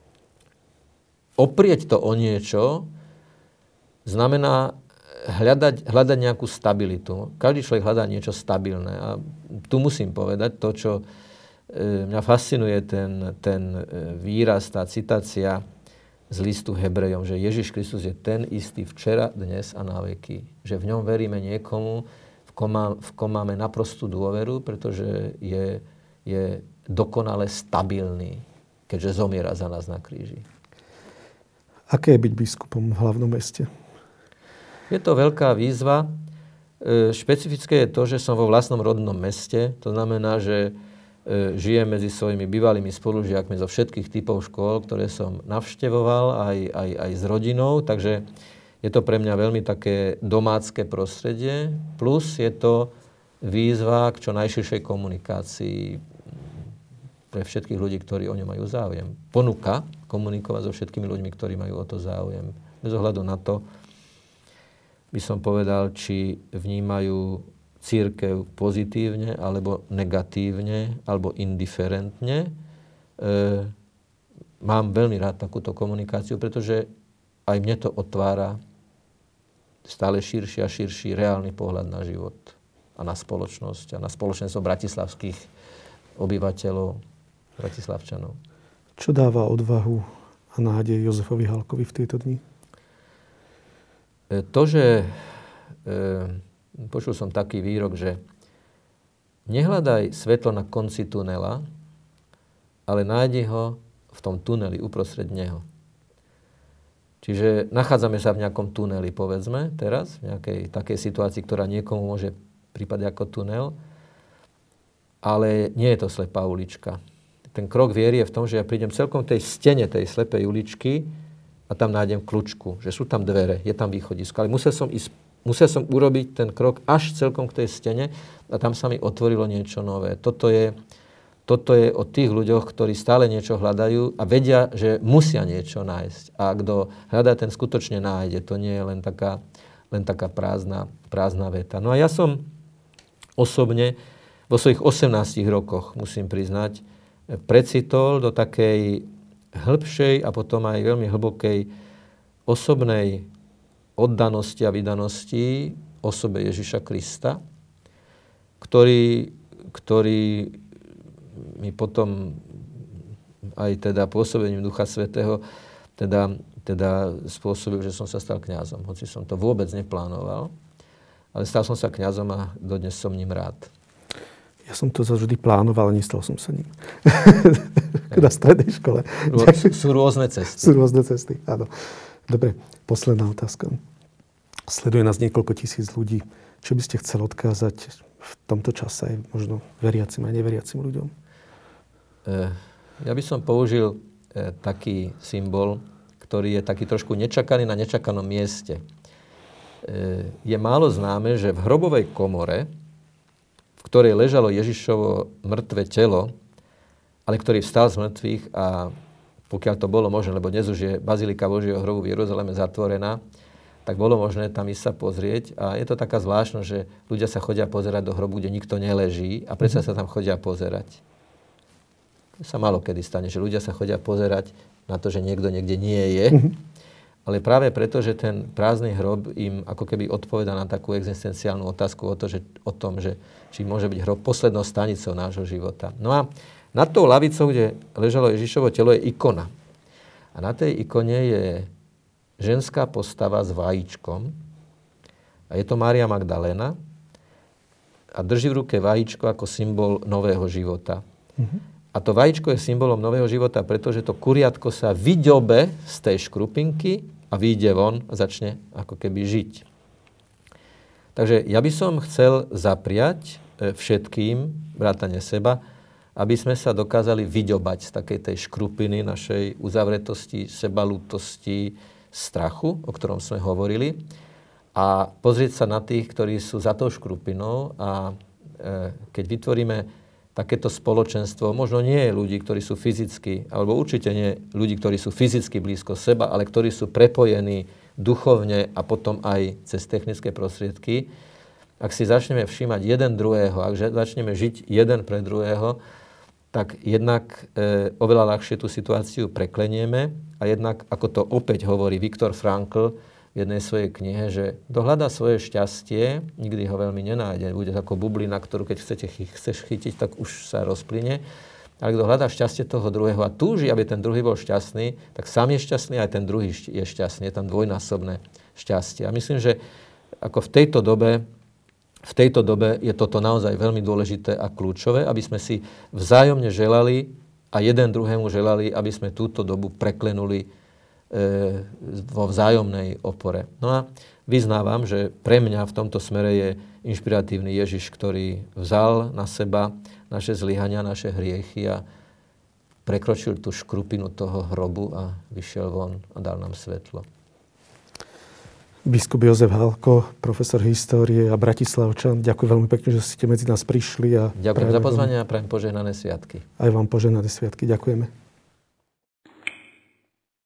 oprieť to o niečo znamená hľadať nejakú stabilitu. Každý človek hľadá niečo stabilné. A tu musím povedať to, čo mňa fascinuje, ten výraz, tá citácia z listu Hebrejom, že Ježiš Kristus je ten istý včera, dnes a na veky. Že v ňom veríme niekomu, v kom máme naprostú dôveru, pretože je dokonale stabilný, keďže zomiera za nás na kríži. Aké je byť biskupom v hlavnom meste? Je to veľká výzva. Špecifické je to, že som vo vlastnom rodnom meste. To znamená, že žijem medzi svojimi bývalými spolužiakmi zo všetkých typov škôl, ktoré som navštevoval aj s rodinou, takže je to pre mňa veľmi také domácké prostredie, plus je to výzva k čo najširšej komunikácii pre všetkých ľudí, ktorí o ňu majú záujem. Ponuka komunikovať so všetkými ľuďmi, ktorí majú o to záujem. Bez ohľadu na to by som povedal, či vnímajú cirkev pozitívne, alebo negatívne, alebo indiferentne. Mám veľmi rád takúto komunikáciu, pretože aj mne to otvára stále širší a širší reálny pohľad na život a na spoločnosť a na spoločenstvo bratislavských obyvateľov, bratislavčanov. Čo dáva odvahu a nádej Jozefovi Halkovi v tieto dni? To, že počul som taký výrok, že nehľadaj svetlo na konci tunela, ale nájdi ho v tom tuneli uprostred neho. Čiže nachádzame sa v nejakom tuneli, povedzme, teraz, v nejakej takej situácii, ktorá niekomu môže prípadať ako tunel, ale nie je to slepá ulička. Ten krok viery je v tom, že ja prídem celkom tej stene tej slepej uličky a tam nájdem kľúčku, že sú tam dvere, je tam východisko, ale musel som urobiť ten krok až celkom k tej stene a tam sa mi otvorilo niečo nové. Toto je o tých ľuďoch, ktorí stále niečo hľadajú a vedia, že musia niečo nájsť. A kto hľadá, ten skutočne nájde. To nie je len taká prázdna veta. No a ja som osobne vo svojich 18 rokoch, musím priznať, precitol do takej hĺbšej a potom aj veľmi hlbokej osobnej oddanosti a vydanosti osobe Ježiša Krista, ktorý mi potom aj teda pôsobením Ducha Svätého teda spôsobil, že som sa stal kňazom. Hoci som to vôbec neplánoval, ale stal som sa kňazom a dodnes som ním rád. Ja som to vždy plánoval, ale nestal som sa ním. Na strednej škole. Sú rôzne cesty. Sú rôzne cesty, áno. Dobre, posledná otázka. Sleduje nás niekoľko tisíc ľudí. Čo by ste chceli odkázať v tomto čase možno veriacim a neveriacim ľuďom? Ja by som použil taký symbol, ktorý je taký trošku nečakaný na nečakanom mieste. je málo známe, že v hrobovej komore, v ktorej ležalo Ježišovo mŕtve telo, ale ktorý vstal z mŕtvych a pokiaľ to bolo možné, lebo dnes už je Bazilika Božieho hrobu v Jeruzaleme zatvorená, tak bolo možné tam ísť sa pozrieť. A je to taká zvláštnosť, že ľudia sa chodia pozerať do hrobu, kde nikto neleží a predsa sa tam chodia pozerať. To sa málo kedy stane, že ľudia sa chodia pozerať na to, že niekto niekde nie je. Ale práve preto, že ten prázdny hrob im ako keby odpovedá na takú existenciálnu otázku o tom, že či môže byť hrob poslednou stanicou nášho života. No a nad tou lavicou, kde ležalo Ježišovo telo, je ikona. A na tej ikone je ženská postava s vajíčkom. A je to Mária Magdaléna. A drží v ruke vajíčko ako symbol nového života. A to vajíčko je symbolom nového života, pretože to kuriatko sa vyďobe z tej škrupinky a vyjde von a začne ako keby žiť. Takže ja by som chcel zapriať všetkým, vrátane seba, aby sme sa dokázali vyďobať z takej tej škrupiny našej uzavretosti, sebalútosti, strachu, o ktorom sme hovorili, a pozrieť sa na tých, ktorí sú za tou škrupinou, a keď vytvoríme takéto spoločenstvo, možno nie je ľudí, ktorí sú fyzicky, alebo určite nie ľudí, ktorí sú fyzicky blízko seba, ale ktorí sú prepojení duchovne a potom aj cez technické prostriedky. Ak si začneme všímať jeden druhého, ak začneme žiť jeden pre druhého, tak jednak oveľa ľahšie tú situáciu preklenieme a jednak, ako to opäť hovorí Viktor Frankl v jednej svojej knihe, že kto hľadá svoje šťastie, nikdy ho veľmi nenájde. Bude ako bublina, ktorú keď chceš chytiť, tak už sa rozplyne. Ale kto hľadá šťastie toho druhého a túži, aby ten druhý bol šťastný, tak sám je šťastný, aj ten druhý je šťastný. Je tam dvojnásobné šťastie. A myslím, že ako v tejto dobe je toto naozaj veľmi dôležité a kľúčové, aby sme si vzájomne želali a jeden druhému želali, aby sme túto dobu preklenuli vo vzájomnej opore. No a vyznávam, že pre mňa v tomto smere je inšpiratívny Ježiš, ktorý vzal na seba naše zlyhania, naše hriechy a prekročil tú škrupinu toho hrobu a vyšiel von a dal nám svetlo. Biskup Jozef Halko, profesor histórie a Bratislavčan, ďakujem veľmi pekne, že ste medzi nás prišli. Ďakujem za pozvanie a prajem požehnané sviatky. Aj vám požehnané sviatky. Ďakujeme.